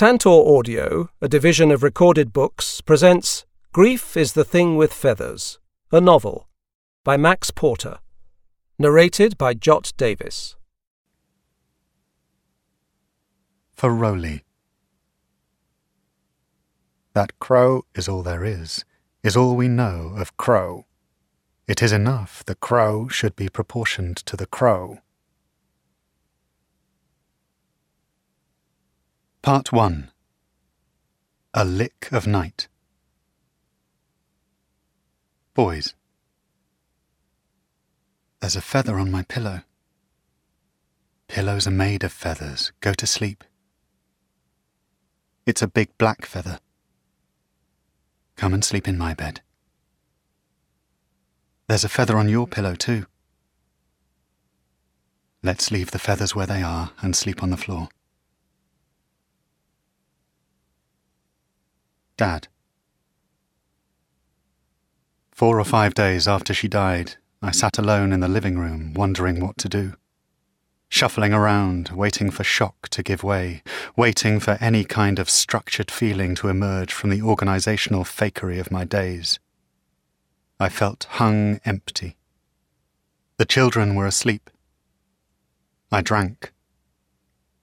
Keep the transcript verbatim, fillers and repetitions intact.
Tantor Audio, a division of Recorded Books, presents Grief is the Thing with Feathers, a novel, by Max Porter, narrated by Jot Davis. For Rowley. That crow is all there is, is all we know of crow. It is enough the crow should be proportioned to the crow. Part one. A Lick of Night. Boys. There's a feather on my pillow. Pillows are made of feathers. Go to sleep. It's a big black feather. Come and sleep in my bed. There's a feather on your pillow too. Let's leave the feathers where they are and sleep on the floor. Dad. Four or five days after she died, I sat alone in the living room wondering what to do. Shuffling around, waiting for shock to give way, waiting for any kind of structured feeling to emerge from the organisational fakery of my days. I felt hung empty. The children were asleep. I drank.